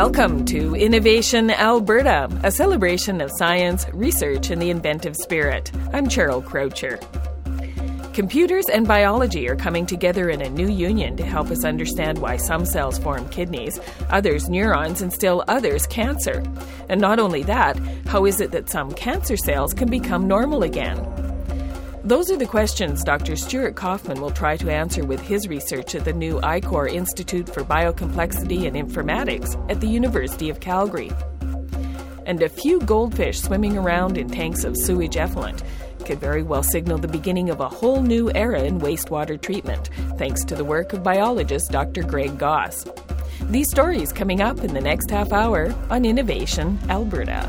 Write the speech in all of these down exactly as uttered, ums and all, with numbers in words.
Welcome to Innovation Alberta, a celebration of science, research, and the inventive spirit. I'm Cheryl Croucher. Computers and biology are coming together in a new union to help us understand why some cells form kidneys, others neurons, and still others cancer. And not only that, how is it that some cancer cells can become normal again? Those are the questions Doctor Stuart Kauffman will try to answer with his research at the new I C O R Institute for Biocomplexity and Informatics at the University of Calgary. And a few goldfish swimming around in tanks of sewage effluent could very well signal the beginning of a whole new era in wastewater treatment, thanks to the work of biologist Doctor Greg Goss. These stories coming up in the next half hour on Innovation Alberta.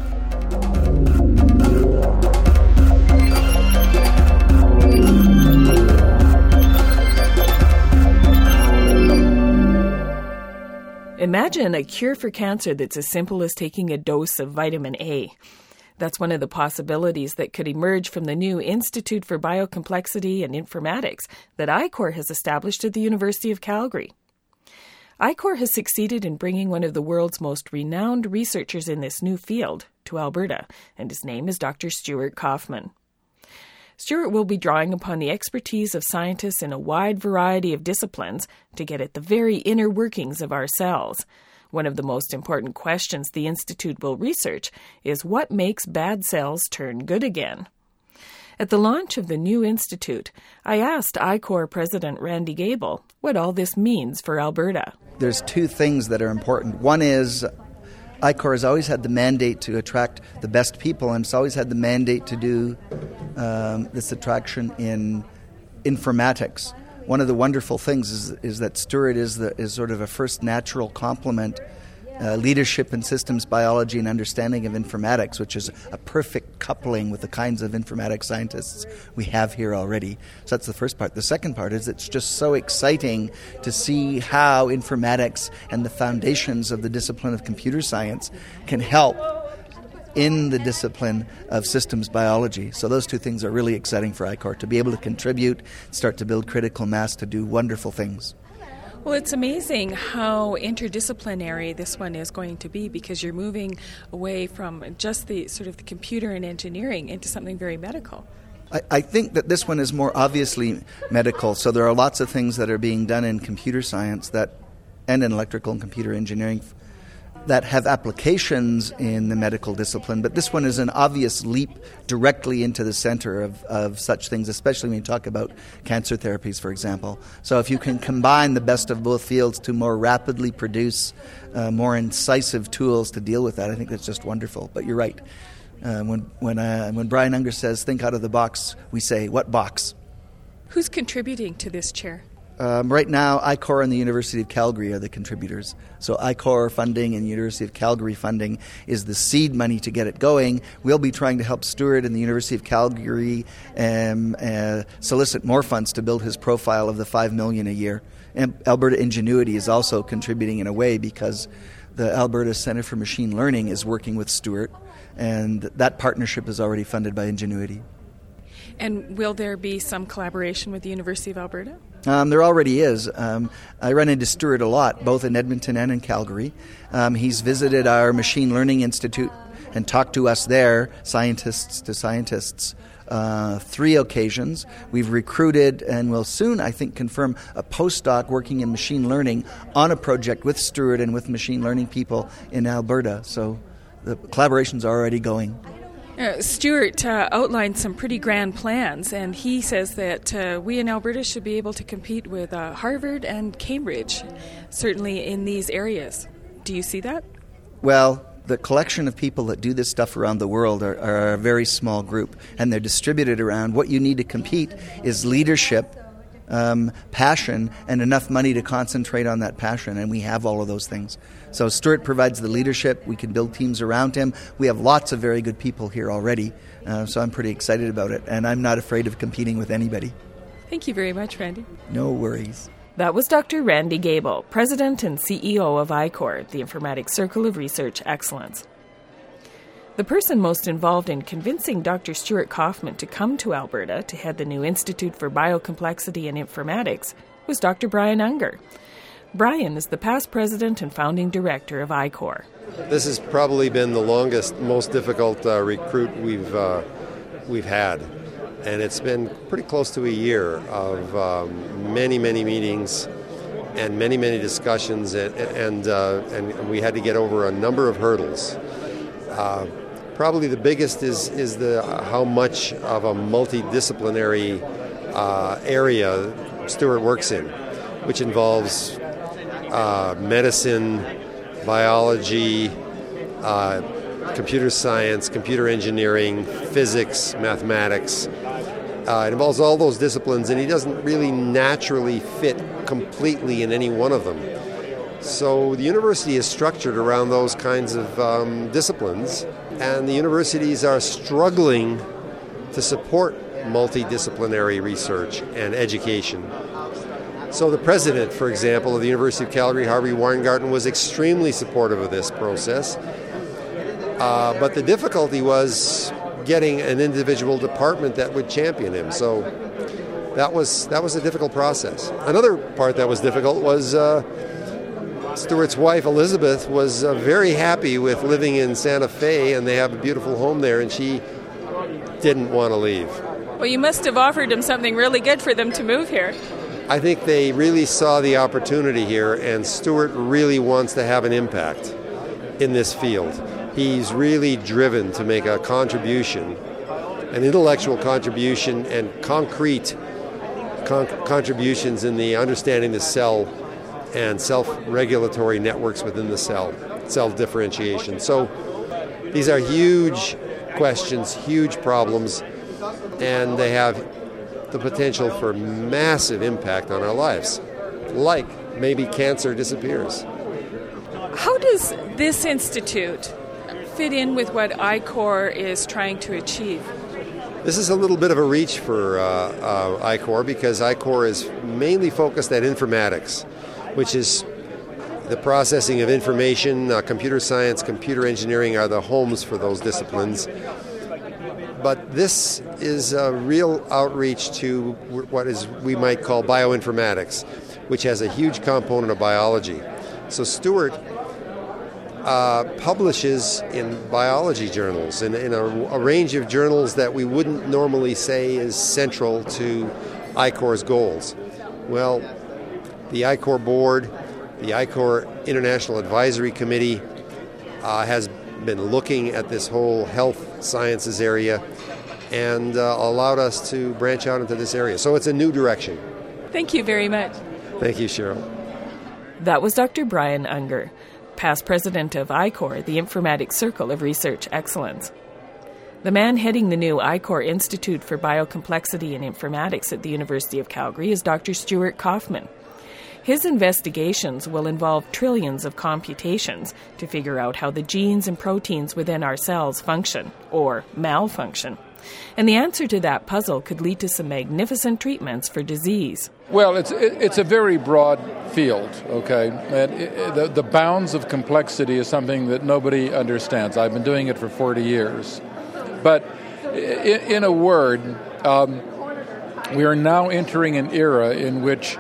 Imagine a cure for cancer that's as simple as taking a dose of vitamin A. That's one of the possibilities that could emerge from the new Institute for Biocomplexity and Informatics that I C O R has established at the University of Calgary. I C O R has succeeded in bringing one of the world's most renowned researchers in this new field to Alberta, and his name is Doctor Stuart Kauffman. Stuart will be drawing upon the expertise of scientists in a wide variety of disciplines to get at the very inner workings of our cells. One of the most important questions the Institute will research is what makes bad cells turn good again. At the launch of the new Institute, I asked I C O R President Randy Gable what all this means for Alberta. There's two things that are important. One is I C O R has always had the mandate to attract the best people, and it's always had the mandate to do um, this attraction in informatics. One of the wonderful things is is that Stuart is the is sort of a first natural complement, uh, leadership in systems biology and understanding of informatics, which is a perfect coupling with the kinds of informatics scientists we have here already. So that's the first part. The second part is it's just so exciting to see how informatics and the foundations of the discipline of computer science can help in the discipline of systems biology. So those two things are really exciting for I C O R, to be able to contribute, start to build critical mass to do wonderful things. Well, it's amazing how interdisciplinary this one is going to be, because you're moving away from just the sort of the computer and engineering into something very medical. I, I think that this one is more obviously medical. So there are lots of things that are being done in computer science that, and in electrical and computer engineering, that have applications in the medical discipline, but this one is an obvious leap directly into the center of, of such things, especially when you talk about cancer therapies, for example. So if you can combine the best of both fields to more rapidly produce uh, more incisive tools to deal with that, I think that's just wonderful. But you're right. Uh, when when uh, when Brian Unger says, think out of the box, we say, what box? Who's contributing to this chair? Um, right now, I C O R and the University of Calgary are the contributors. So I C O R funding and University of Calgary funding is the seed money to get it going. We'll be trying to help Stuart and the University of Calgary um, uh, solicit more funds to build his profile of the five million dollars a year. And Alberta Ingenuity is also contributing in a way, because the Alberta Centre for Machine Learning is working with Stuart, and that partnership is already funded by Ingenuity. And will there be some collaboration with the University of Alberta? Um, there already is. Um, I run into Stuart a lot, both in Edmonton and in Calgary. Um, he's visited our Machine Learning Institute and talked to us there, scientists to scientists, uh, three occasions. We've recruited and will soon, I think, confirm a postdoc working in machine learning on a project with Stuart and with machine learning people in Alberta. So the collaboration's already going. Uh, Stuart uh, outlined some pretty grand plans, and he says that uh, we in Alberta should be able to compete with uh, Harvard and Cambridge, certainly in these areas. Do you see that? Well, the collection of people that do this stuff around the world are, are a very small group, and they're distributed around. What you need to compete is leadership, um, passion, and enough money to concentrate on that passion, and we have all of those things. So Stuart provides the leadership. We can build teams around him. We have lots of very good people here already, uh, so I'm pretty excited about it, and I'm not afraid of competing with anybody. Thank you very much, Randy. No worries. That was Doctor Randy Gable, President and C E O of I C O R, the Informatics Circle of Research Excellence. The person most involved in convincing Doctor Stuart Kauffman to come to Alberta to head the new Institute for Biocomplexity and Informatics was Doctor Brian Unger. Brian is the past president and founding director of I C O R. This has probably been the longest, most difficult uh, recruit we've uh, we've had, and it's been pretty close to a year of um, many, many meetings and many, many discussions, and and, uh, and we had to get over a number of hurdles. Uh, probably the biggest is is the uh, how much of a multidisciplinary uh, area Stuart works in, which involves uh, medicine, biology, uh, computer science, computer engineering, physics, mathematics. Uh, it involves all those disciplines, and he doesn't really naturally fit completely in any one of them. So the university is structured around those kinds of um, disciplines, and the universities are struggling to support multidisciplinary research and education. So the president, for example, of the University of Calgary, Harvey Weingarten, was extremely supportive of this process. Uh, but the difficulty was getting an individual department that would champion him. So that was that was a difficult process. Another part that was difficult was uh, Stuart's wife, Elizabeth, was uh, very happy with living in Santa Fe, and they have a beautiful home there, and she didn't want to leave. Well, you must have offered him something really good for them to move here. I think they really saw the opportunity here, and Stuart really wants to have an impact in this field. He's really driven to make a contribution, an intellectual contribution, and concrete con- contributions in the understanding the cell and self-regulatory networks within the cell, cell differentiation. So these are huge questions, huge problems, and they have the potential for massive impact on our lives, like maybe cancer disappears. How does this institute fit in with what I C O R is trying to achieve? This is a little bit of a reach for uh, uh, I C O R, because I C O R is mainly focused at informatics, which is the processing of information. Uh, computer science, computer engineering are the homes for those disciplines. But this is a real outreach to what is we might call bioinformatics, which has a huge component of biology. So Stuart uh, publishes in biology journals, in, in a, a range of journals that we wouldn't normally say is central to I C O R's goals. Well, the I C O R board, the I C O R International Advisory Committee uh, has been looking at this whole health sciences area and uh, allowed us to branch out into this area. So it's a new direction. Thank you very much. Thank you, Cheryl. That was Doctor Brian Unger, past president of I C O R, the Informatics Circle of Research Excellence. The man heading the new I C O R Institute for Biocomplexity and Informatics at the University of Calgary is Doctor Stuart Kauffman. His investigations will involve trillions of computations to figure out how the genes and proteins within our cells function, or malfunction. And the answer to that puzzle could lead to some magnificent treatments for disease. Well, it's it's a very broad field, okay? And it, the, the bounds of complexity is something that nobody understands. I've been doing it for forty years. But in, in a word, um, we are now entering an era in which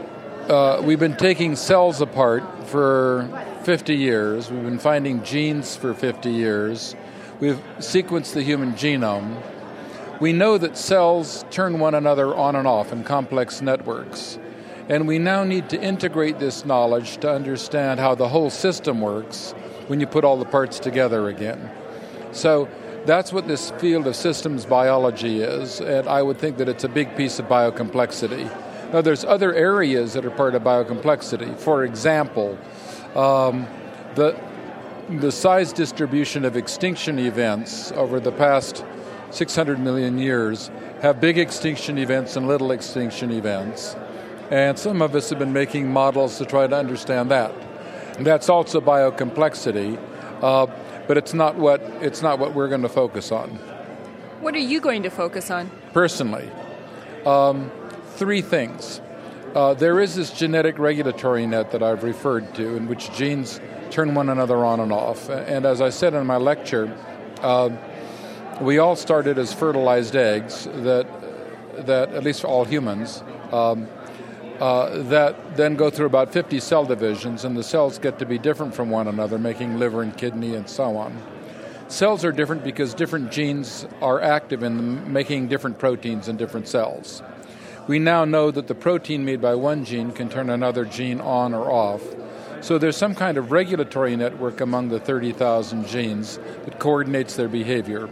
Uh, we've been taking cells apart for fifty years. We've been finding genes for fifty years. We've sequenced the human genome. We know that cells turn one another on and off in complex networks. And we now need to integrate this knowledge to understand how the whole system works when you put all the parts together again. So that's what this field of systems biology is, and I would think that it's a big piece of biocomplexity. Now, there's other areas that are part of biocomplexity. For example, um, the the size distribution of extinction events over the past six hundred million years have big extinction events and little extinction events. And some of us have been making models to try to understand that. And that's also biocomplexity, uh, but it's not what it's not what we're going to focus on. What are you going to focus on? Personally, um, three things. Uh, there is this genetic regulatory net that I've referred to in which genes turn one another on and off. And as I said in my lecture, uh, we all started as fertilized eggs that, that at least for all humans, um, uh, that then go through about fifty cell divisions, and the cells get to be different from one another, making liver and kidney and so on. Cells are different because different genes are active in making different proteins in different cells. We now know that the protein made by one gene can turn another gene on or off. So there's some kind of regulatory network among the thirty thousand genes that coordinates their behavior.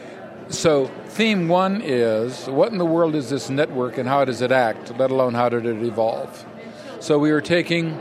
So theme one is, what in the world is this network and how does it act, let alone how did it evolve? So we are taking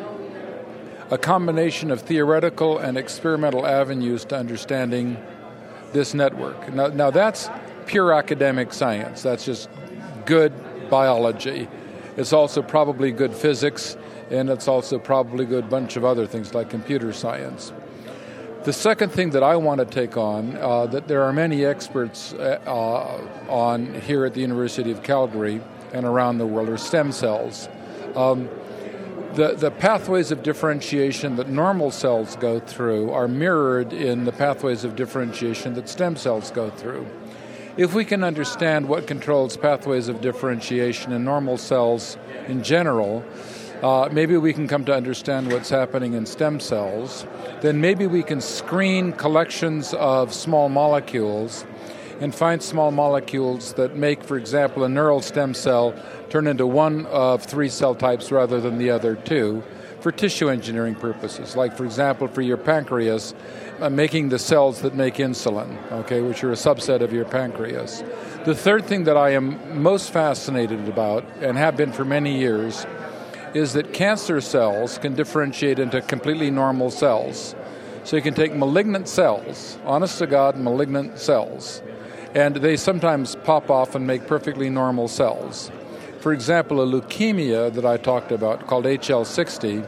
a combination of theoretical and experimental avenues to understanding this network. Now, now that's pure academic science. That's just good biology. It's also probably good physics, and it's also probably a good bunch of other things like computer science. The second thing that I want to take on, uh, that there are many experts uh, on here at the University of Calgary and around the world, are stem cells. Um, the, the pathways of differentiation that normal cells go through are mirrored in the pathways of differentiation that stem cells go through. If we can understand what controls pathways of differentiation in normal cells in general, uh, maybe we can come to understand what's happening in stem cells. Then maybe we can screen collections of small molecules and find small molecules that make, for example, a neural stem cell turn into one of three cell types rather than the other two for tissue engineering purposes. Like, for example, for your pancreas, uh, making the cells that make insulin, okay, which are a subset of your pancreas. The third thing that I am most fascinated about, and have been for many years, is that cancer cells can differentiate into completely normal cells. So you can take malignant cells, honest-to-God malignant cells, and they sometimes pop off and make perfectly normal cells. For example, a leukemia that I talked about, called H L sixty,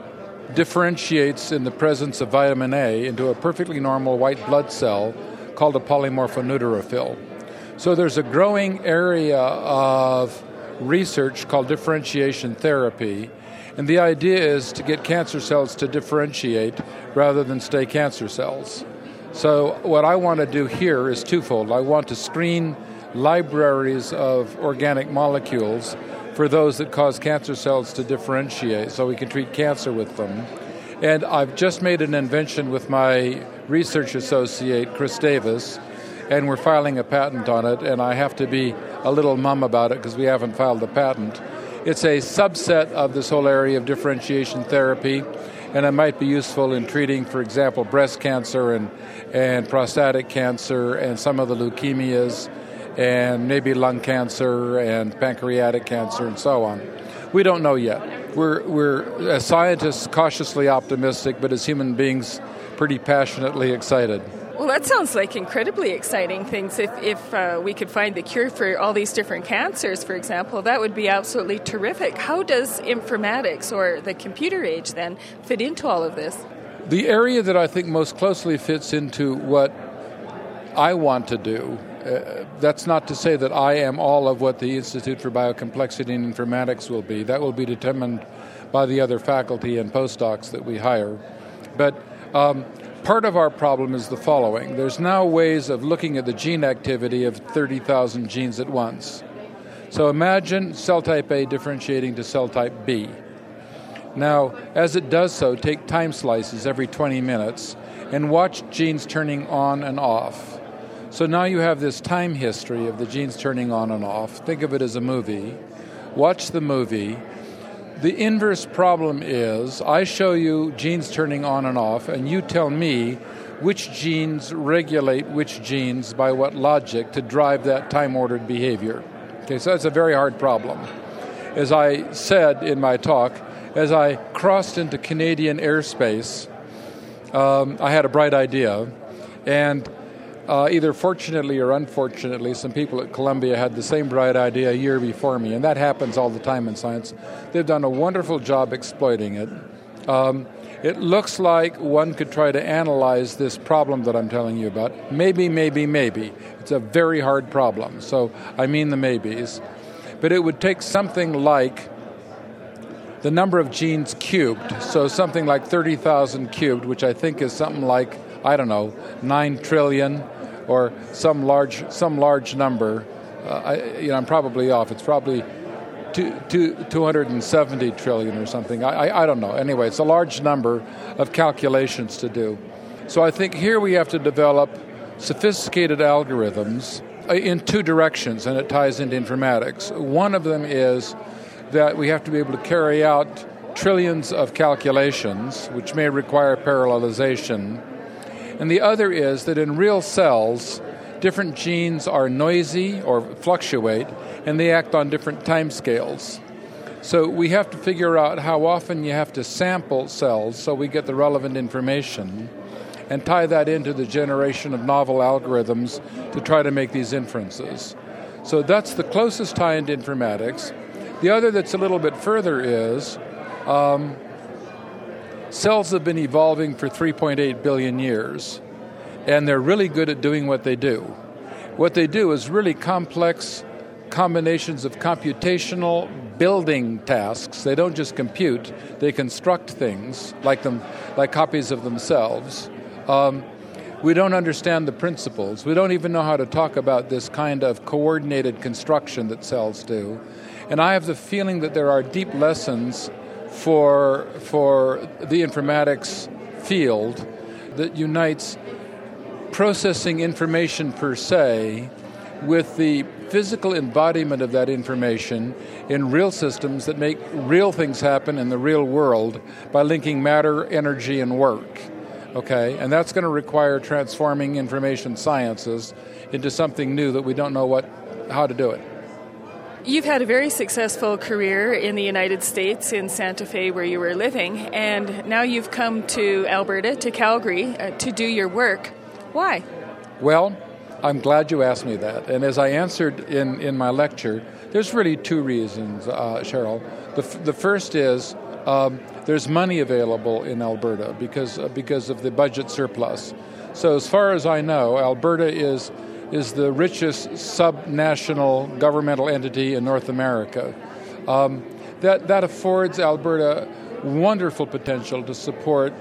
differentiates in the presence of vitamin A into a perfectly normal white blood cell called a polymorphoneutropil. So there's a growing area of research called differentiation therapy, and the idea is to get cancer cells to differentiate rather than stay cancer cells. So what I want to do here is twofold. I want to screen libraries of organic molecules for those that cause cancer cells to differentiate so we can treat cancer with them. And I've just made an invention with my research associate, Chris Davis, and we're filing a patent on it, and I have to be a little mum about it because we haven't filed a patent. It's a subset of this whole area of differentiation therapy, and it might be useful in treating, for example, breast cancer and, and prostatic cancer and some of the leukemias, and maybe lung cancer and pancreatic cancer and so on. We don't know yet. We're, we're as scientists, cautiously optimistic, but as human beings, pretty passionately excited. Well, that sounds like incredibly exciting things. If, if uh, we could find the cure for all these different cancers, for example, that would be absolutely terrific. How does informatics or the computer age then fit into all of this? The area that I think most closely fits into what I want to do, uh, that's not to say that I am all of what the Institute for Biocomplexity and Informatics will be. That will be determined by the other faculty and postdocs that we hire. But um, part of our problem is the following. There's now ways of looking at the gene activity of thirty thousand genes at once. So imagine cell type A differentiating to cell type B. Now, as it does so, take time slices every twenty minutes and watch genes turning on and off. So now you have this time history of the genes turning on and off. Think of it as a movie. Watch the movie. The inverse problem is I show you genes turning on and off, and you tell me which genes regulate which genes by what logic to drive that time-ordered behavior. Okay, so that's a very hard problem. As I said in my talk, as I crossed into Canadian airspace, um, I had a bright idea, and uh, either fortunately or unfortunately, some people at Columbia had the same bright idea a year before me, and that happens all the time in science. They've done a wonderful job exploiting it. Um, it looks like one could try to analyze this problem that I'm telling you about. Maybe, maybe, maybe. It's a very hard problem, so I mean the maybes. But it would take something like the number of genes cubed, so something like thirty thousand cubed, which I think is something like, I don't know, nine trillion, or some large some large number. Uh, I, you know, I'm probably off. It's probably two, two, two hundred seventy trillion or something. I, I, I don't know. Anyway, it's a large number of calculations to do. So I think here we have to develop sophisticated algorithms in two directions, and it ties into informatics. One of them is that we have to be able to carry out trillions of calculations, which may require parallelization. And the other is that in real cells, different genes are noisy or fluctuate, and they act on different timescales. So we have to figure out how often you have to sample cells so we get the relevant information, and tie that into the generation of novel algorithms to try to make these inferences. So that's the closest tie into informatics. The other that's a little bit further is um, cells have been evolving for three point eight billion years, and they're really good at doing what they do. What they do is really complex combinations of computational building tasks. They don't just compute, they construct things like them, like copies of themselves. Um, we don't understand the principles. We don't even know how to talk about this kind of coordinated construction that cells do. And I have the feeling that there are deep lessons for, for the informatics field that unites processing information per se with the physical embodiment of that information in real systems that make real things happen in the real world by linking matter, energy, and work. Okay, and that's going to require transforming information sciences into something new that we don't know what, how to do it. You've had a very successful career in the United States, in Santa Fe, where you were living, and now you've come to Alberta, to Calgary, uh, to do your work. Why? Well, I'm glad you asked me that. And as I answered in, in my lecture, there's really two reasons, uh, Cheryl. The, f- the first is um, there's money available in Alberta because uh, because of the budget surplus. So as far as I know, Alberta is is the richest subnational governmental entity in North America. Um, that that affords Alberta wonderful potential to support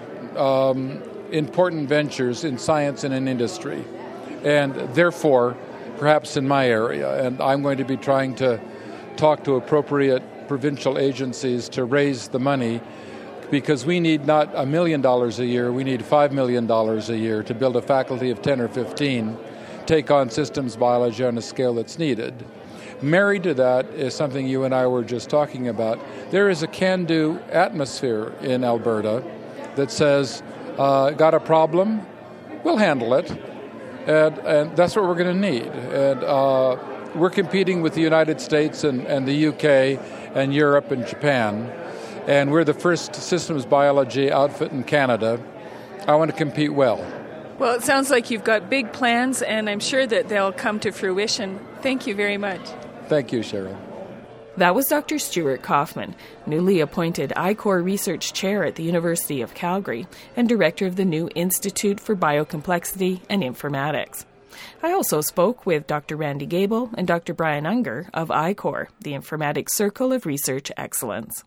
um, important ventures in science and in industry, and therefore, perhaps in my area. And I'm going to be trying to talk to appropriate provincial agencies to raise the money, because we need not a million dollars a year, we need five million dollars a year to build a faculty of ten or fifteen, take on systems biology on a scale that's needed. Married to that is something you and I were just talking about. There is a can-do atmosphere in Alberta that says, uh, got a problem? We'll handle it. And, and that's what we're going to need. And uh, we're competing with the United States and, and the U K and Europe and Japan. And we're the first systems biology outfit in Canada. I want to compete well. Well, it sounds like you've got big plans, and I'm sure that they'll come to fruition. Thank you very much. Thank you, Cheryl. That was Doctor Stuart Kaufman, newly appointed I C O R Research Chair at the University of Calgary and Director of the new Institute for Biocomplexity and Informatics. I also spoke with Doctor Randy Gable and Doctor Brian Unger of I C O R, the Informatics Circle of Research Excellence.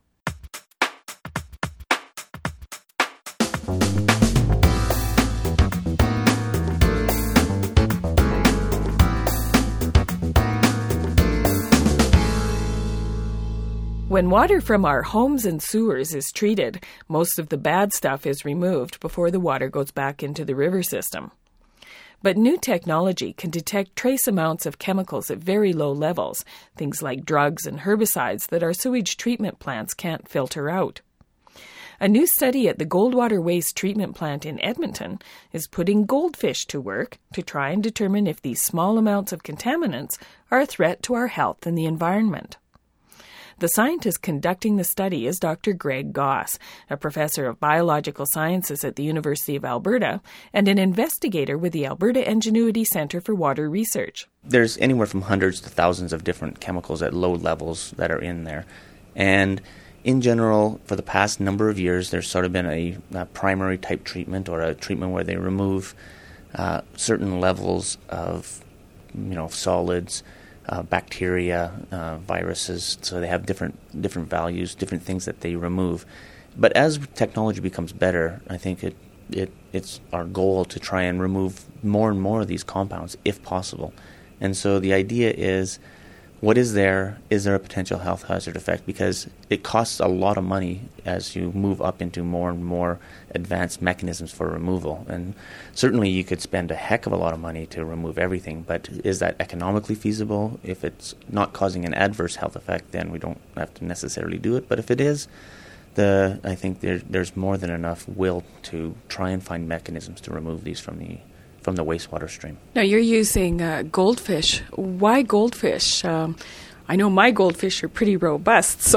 When water from our homes and sewers is treated, most of the bad stuff is removed before the water goes back into the river system. But new technology can detect trace amounts of chemicals at very low levels, things like drugs and herbicides that our sewage treatment plants can't filter out. A new study at the Goldwater Waste Treatment Plant in Edmonton is putting goldfish to work to try and determine if these small amounts of contaminants are a threat to our health and the environment. The scientist conducting the study is Doctor Greg Goss, a professor of biological sciences at the University of Alberta and an investigator with the Alberta Ingenuity Centre for Water Research. There's anywhere from hundreds to thousands of different chemicals at low levels that are in there. And in general, for the past number of years, there's sort of been a, a primary type treatment or a treatment where they remove uh, certain levels of, you know, solids, Uh, bacteria, uh, viruses, so they have different different values, different things that they remove. But as technology becomes better, I think it, it it's our goal to try and remove more and more of these compounds if possible. And so the idea is what is there? Is there a potential health hazard effect? Because it costs a lot of money as you move up into more and more advanced mechanisms for removal. And certainly you could spend a heck of a lot of money to remove everything, but is that economically feasible? If it's not causing an adverse health effect, then we don't have to necessarily do it. But if it is, the I think there, there's more than enough will to try and find mechanisms to remove these from the from the wastewater stream. Now, you're using uh, goldfish. Why goldfish? Um, I know my goldfish are pretty robust, so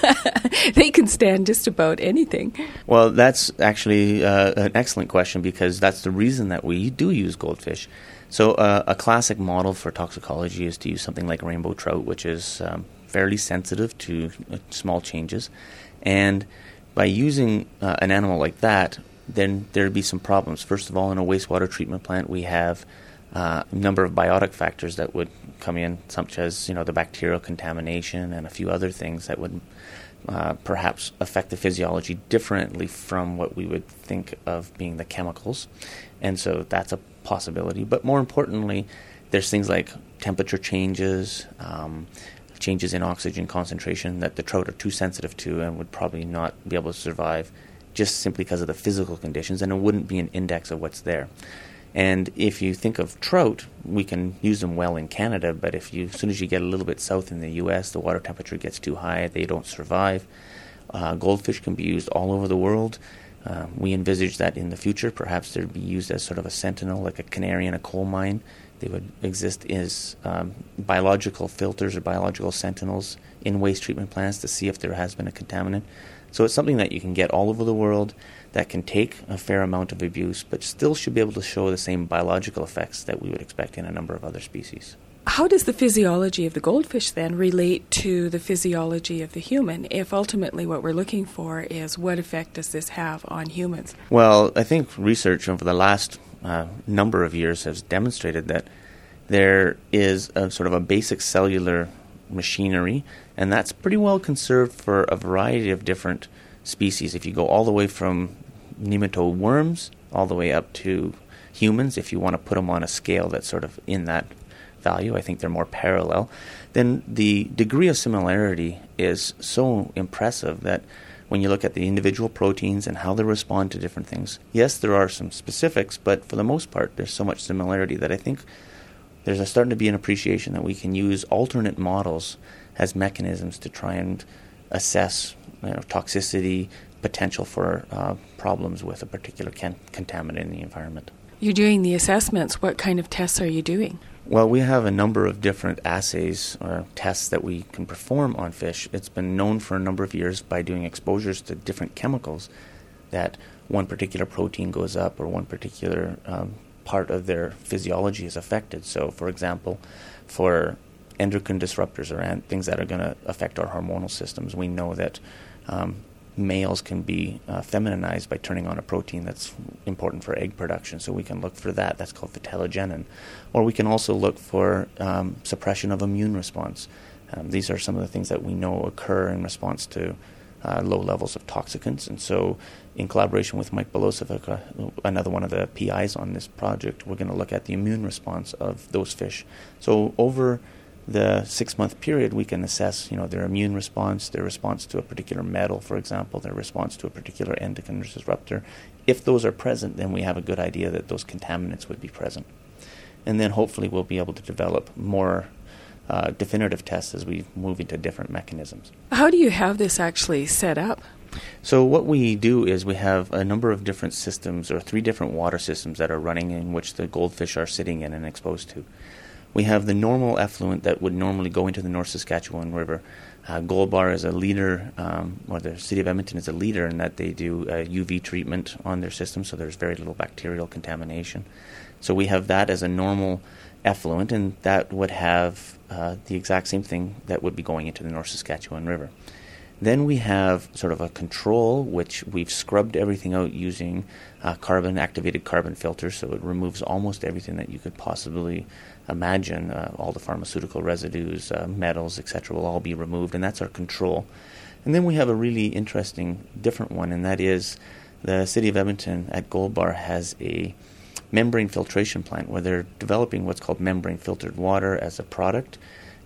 they can stand just about anything. Well, that's actually uh, an excellent question, because that's the reason that we do use goldfish. So uh, a classic model for toxicology is to use something like rainbow trout, which is um, fairly sensitive to uh, small changes. And by using uh, an animal like that, then there'd be some problems. First of all, in a wastewater treatment plant, we have uh, a number of biotic factors that would come in, such as, you know, the bacterial contamination and a few other things that would uh, perhaps affect the physiology differently from what we would think of being the chemicals. And so that's a possibility. But more importantly, there's things like temperature changes, um, changes in oxygen concentration that the trout are too sensitive to and would probably not be able to survive, just simply because of the physical conditions, and it wouldn't be an index of what's there. And if you think of trout, we can use them well in Canada, but if you, as soon as you get a little bit south in the U S, the water temperature gets too high, they don't survive. Uh, goldfish can be used all over the world. Uh, we envisage that in the future, perhaps they'd be used as sort of a sentinel, like a canary in a coal mine. They would exist as um, biological filters or biological sentinels in waste treatment plants to see if there has been a contaminant. So it's something that you can get all over the world, that can take a fair amount of abuse, but still should be able to show the same biological effects that we would expect in a number of other species. How does the physiology of the goldfish then relate to the physiology of the human, if ultimately what we're looking for is what effect does this have on humans? Well, I think research over the last uh, number of years has demonstrated that there is a sort of a basic cellular machinery, and that's pretty well conserved for a variety of different species. If you go all the way from nematode worms all the way up to humans, if you want to put them on a scale that's sort of in that value, I think they're more parallel, then the degree of similarity is so impressive that when you look at the individual proteins and how they respond to different things, yes, there are some specifics, but for the most part, there's so much similarity that I think there's a starting to be an appreciation that we can use alternate models as mechanisms to try and assess, you know, toxicity, potential for uh, problems with a particular can- contaminant in the environment. You're doing the assessments. What kind of tests are you doing? Well, we have a number of different assays or tests that we can perform on fish. It's been known for a number of years by doing exposures to different chemicals that one particular protein goes up or one particular um, part of their physiology is affected. So, for example, for endocrine disruptors or an- things that are going to affect our hormonal systems, we know that um, males can be uh, femininized by turning on a protein that's important for egg production. So we can look for that. That's called vitellogenin. Or we can also look for um, suppression of immune response. Um, these are some of the things that we know occur in response to uh, low levels of toxicants. And so in collaboration with Mike Belosevic, uh, another one of the P Is on this project, we're going to look at the immune response of those fish. So over the six-month period, we can assess, you know, their immune response, their response to a particular metal, for example, their response to a particular endocrine disruptor. If those are present, then we have a good idea that those contaminants would be present. And then hopefully we'll be able to develop more uh, definitive tests as we move into different mechanisms. How do you have this actually set up? So what we do is we have a number of different systems, or three different water systems that are running in which the goldfish are sitting in and exposed to. We have the normal effluent that would normally go into the North Saskatchewan River. Uh, Gold Bar is a leader, um, or the City of Edmonton is a leader in that they do a U V treatment on their system, so there's very little bacterial contamination. So we have that as a normal effluent, and that would have uh, the exact same thing that would be going into the North Saskatchewan River. Then we have sort of a control, which we've scrubbed everything out using uh, carbon, activated carbon filters, so it removes almost everything that you could possibly imagine. Uh, all the pharmaceutical residues, uh, metals, et cetera will all be removed, and that's our control. And then we have a really interesting different one, and that is the City of Edmonton at Gold Bar has a membrane filtration plant where they're developing what's called membrane filtered water as a product.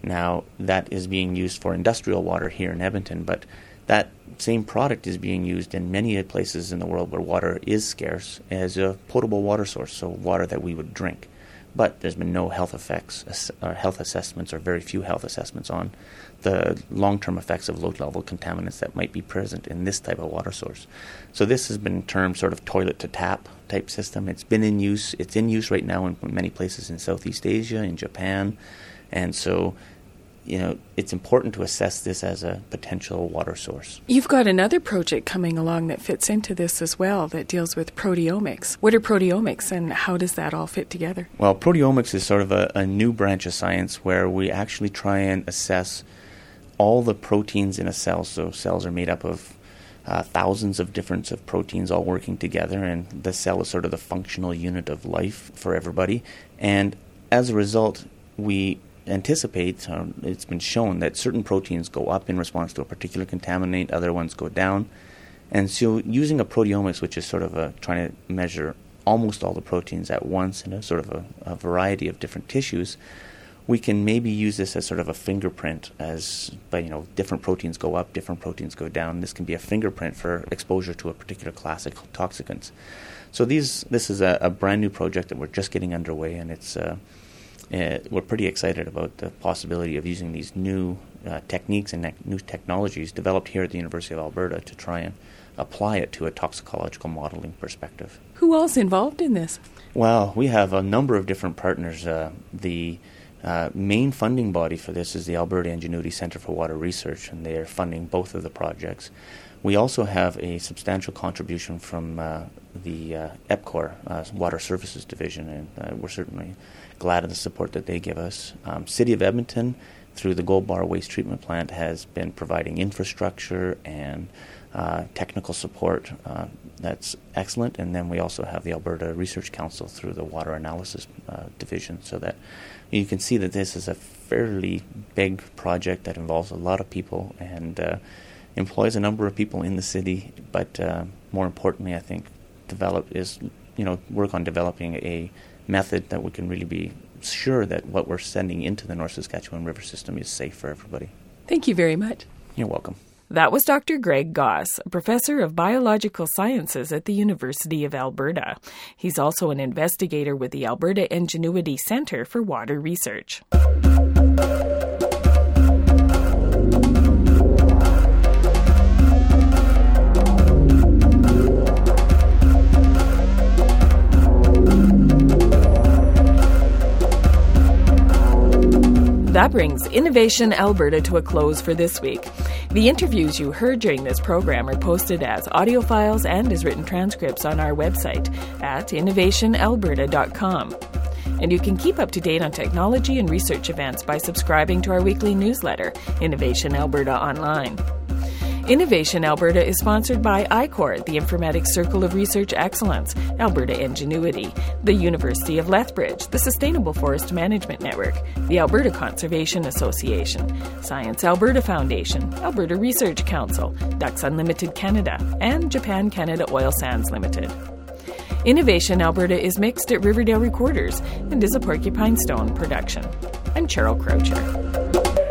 Now, that is being used for industrial water here in Edmonton, but that same product is being used in many places in the world where water is scarce as a potable water source, so water that we would drink. But there's been no health effects, or health assessments, or very few health assessments on the long-term effects of low-level contaminants that might be present in this type of water source. So this has been termed sort of toilet-to-tap type system. It's been in use. It's in use right now in many places in Southeast Asia, in Japan, and so you know, it's important to assess this as a potential water source. You've got another project coming along that fits into this as well that deals with proteomics. What are proteomics and how does that all fit together? Well, proteomics is sort of a, a new branch of science where we actually try and assess all the proteins in a cell. So cells are made up of uh, thousands of different of proteins all working together, and the cell is sort of the functional unit of life for everybody. And as a result, we anticipate, um, it's been shown that certain proteins go up in response to a particular contaminant, other ones go down. And so using a proteomics, which is sort of a, trying to measure almost all the proteins at once in a sort of a, a variety of different tissues, we can maybe use this as sort of a fingerprint as, but, you know, different proteins go up, different proteins go down. This can be a fingerprint for exposure to a particular class of toxicants. So these, this is a, a brand new project that we're just getting underway, and it's uh, Uh, we're pretty excited about the possibility of using these new uh, techniques and ne- new technologies developed here at the University of Alberta to try and apply it to a toxicological modeling perspective. Who else involved in this? Well, we have a number of different partners. Uh, the uh, main funding body for this is the Alberta Ingenuity Centre for Water Research, and they are funding both of the projects. We also have a substantial contribution from uh, the uh, EPCOR, uh, Water Services Division, and uh, we're certainly glad of the support that they give us. Um, City of Edmonton, through the Gold Bar Waste Treatment Plant, has been providing infrastructure and uh, technical support. Uh, that's excellent. And then we also have the Alberta Research Council through the Water Analysis uh, Division, so that you can see that this is a fairly big project that involves a lot of people and uh, employs a number of people in the city, but uh, more importantly, I think, develop is, you know, work on developing a method that we can really be sure that what we're sending into the North Saskatchewan River system is safe for everybody. Thank you very much. You're welcome. That was Doctor Greg Goss, a professor of biological sciences at the University of Alberta. He's also an investigator with the Alberta Ingenuity Centre for Water Research. That brings Innovation Alberta to a close for this week. The interviews you heard during this program are posted as audio files and as written transcripts on our website at innovation alberta dot com. And you can keep up to date on technology and research events by subscribing to our weekly newsletter, Innovation Alberta Online. Innovation Alberta is sponsored by I C O R, the Informatics Circle of Research Excellence, Alberta Ingenuity, the University of Lethbridge, the Sustainable Forest Management Network, the Alberta Conservation Association, Science Alberta Foundation, Alberta Research Council, Ducks Unlimited Canada, and Japan Canada Oil Sands Limited. Innovation Alberta is mixed at Riverdale Recorders and is a Porcupine Stone production. I'm Cheryl Croucher.